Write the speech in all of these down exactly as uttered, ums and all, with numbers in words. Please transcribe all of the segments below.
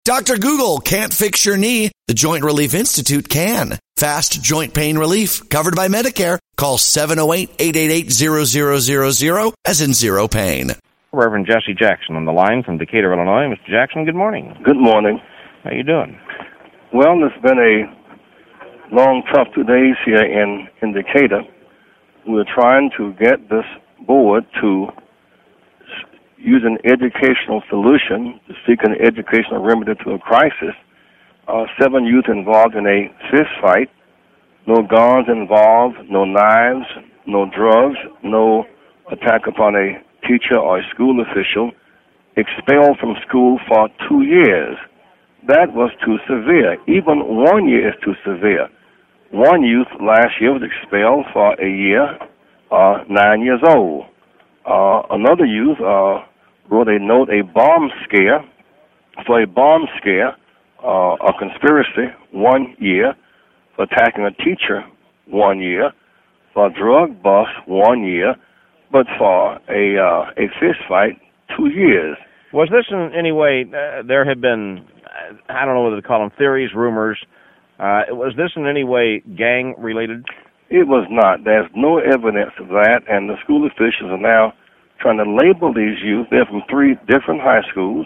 Doctor Google can't fix your knee. The Joint Relief Institute can. Fast joint pain relief, covered by Medicare. Call seven oh eight, eight eight eight, zero zero zero zero, as in zero pain. Reverend Jesse Jackson on the line from Decatur, Illinois. Mister Jackson, good morning. Good morning. How you doing? Well, it's been a long, tough two days here in, in Decatur. We're trying to get this board to use an educational solution to seek an educational remedy to a crisis. Uh, seven youth involved in a fist fight. No guns involved, no knives, no drugs, no attack upon a teacher or a school official. Expelled from school for two years. That was too severe. Even one year is too severe. One youth last year was expelled for a year, uh, nine years old. Uh, another youth uh, wrote a note, a bomb scare, for a bomb scare, uh, a conspiracy, one year, for attacking a teacher, one year, for a drug bust, one year, but for a uh, a fist fight, two years. Was this in any way, uh, there have been, I don't know whether to call them theories, rumors, uh, was this in any way gang-related? It was not. There's no evidence of that, and the school officials are now trying to label these youth. They're from three different high schools,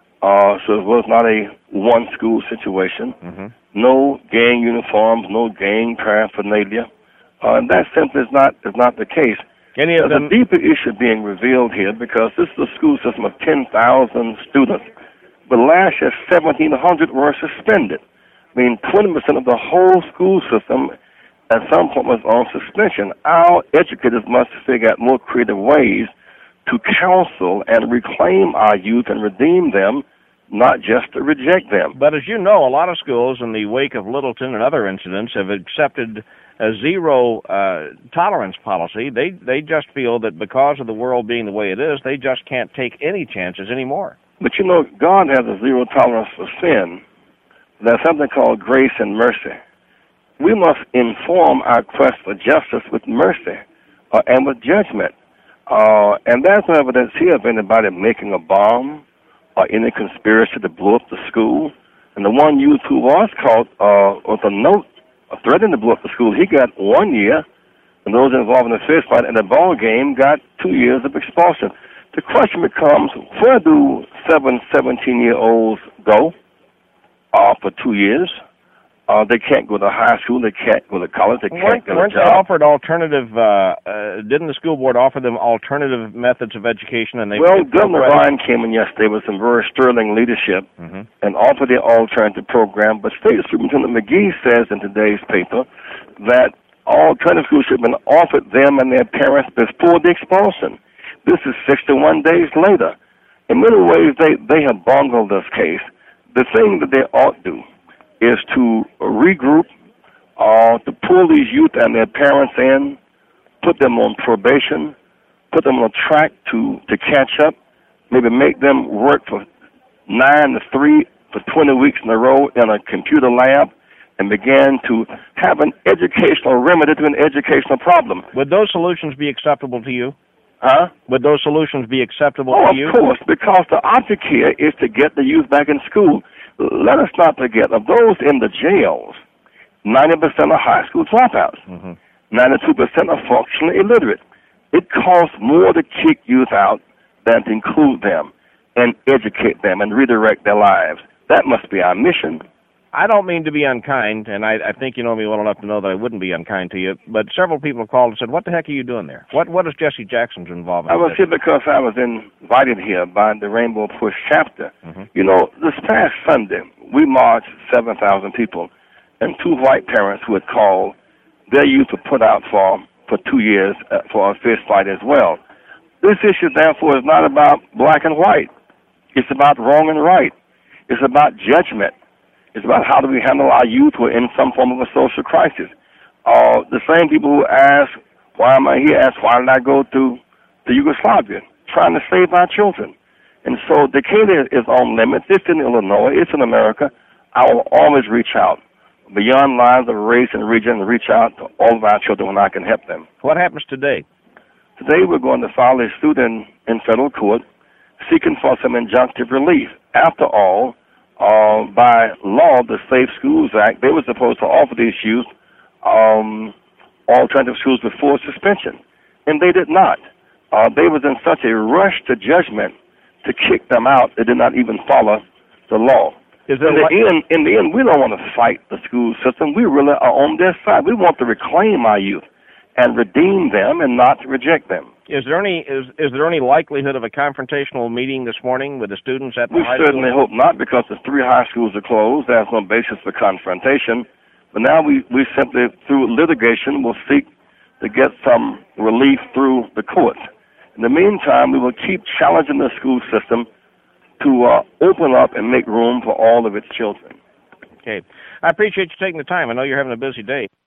uh, so it was not a one-school situation. Mm-hmm. No gang uniforms, no gang paraphernalia. Uh, and that simply is not, is not the case. Any of There's them? a deeper issue being revealed here because this is a school system of ten thousand students. But last year, seventeen hundred were suspended. I mean, twenty percent of the whole school system at some point was on suspension. Our educators must figure out more creative ways to counsel and reclaim our youth and redeem them, not just to reject them. But as you know, a lot of schools in the wake of Littleton and other incidents have accepted a zero uh, tolerance policy. They they just feel that because of the world being the way it is, they just can't take any chances anymore. But you know, God has a zero tolerance for sin. There's something called grace and mercy. We must inform our quest for justice with mercy uh, and with judgment. Uh, and there's no evidence here of anybody making a bomb or any conspiracy to blow up the school. And the one youth who was caught uh, with a note threatening to blow up the school, he got one year, and those involved in the fist fight and the ball game got two years of expulsion. The question becomes, where do seven, seventeen-year-olds go uh, for two years? Uh, they can't go to high school. They can't go to college. They can't weren't, get a weren't job. they offered alternative, uh, uh, didn't the school board offer them alternative methods of education? And they Well, Governor Ryan came in yesterday with some very sterling leadership mm-hmm. and offered the alternative program. But State Superintendent McGee says in today's paper that alternative schools should have been offered them and their parents before the expulsion. This is sixty-one days later. In many ways, they, they have bungled this case. The thing that they ought to do is to regroup, uh, to pull these youth and their parents in, put them on probation, put them on a track to, to catch up, maybe make them work for nine to three for twenty weeks in a row in a computer lab, and begin to have an educational remedy to an educational problem. Would those solutions be acceptable to you? Huh? Would those solutions be acceptable oh, to you? Of course, because the object here is to get the youth back in school. Let us not forget, of those in the jails, ninety percent are high school dropouts. Mm-hmm. ninety-two percent are functionally illiterate. It costs more to kick youth out than to include them and educate them and redirect their lives. That must be our mission. I don't mean to be unkind, and I, I think you know me well enough to know that I wouldn't be unkind to you, but several people have called and said, what the heck are you doing there? What What is Jesse Jackson's involvement? I was with here because I was invited here by the Rainbow Push chapter. Mm-hmm. You know, this past Sunday, we marched seven thousand people, and two white parents who had called, their youth were put out for, for two years uh, for a fist fight as well. This issue, therefore, is not about black and white. It's about wrong and right. It's about judgment. It's about how do we handle our youth who are in some form of a social crisis. Uh, the same people who ask, why am I here, ask, why did I go to, to Yugoslavia, trying to save our children. And so Decatur is on limits. It's in Illinois. It's in America. I will always reach out beyond lines of race and region and reach out to all of our children when I can help them. What happens today? Today we're going to file a suit in, in federal court seeking for some injunctive relief. After all, uh, by law, the Safe Schools Act, they were supposed to offer these youth um, alternative schools before suspension, and they did not. Uh, they was in such a rush to judgment to kick them out, they did not even follow the law. Is in, the end, in the end, we don't want to fight the school system. We really are on their side. We want to reclaim our youth and redeem them and not reject them. Is there any is is there any likelihood of a confrontational meeting this morning with the students at the we high school? We certainly hope not, because the three high schools are closed. There's no basis for confrontation. But now we, we simply, through litigation, will seek to get some relief through the courts. In the meantime, we will keep challenging the school system to uh, open up and make room for all of its children. Okay. I appreciate you taking the time. I know you're having a busy day.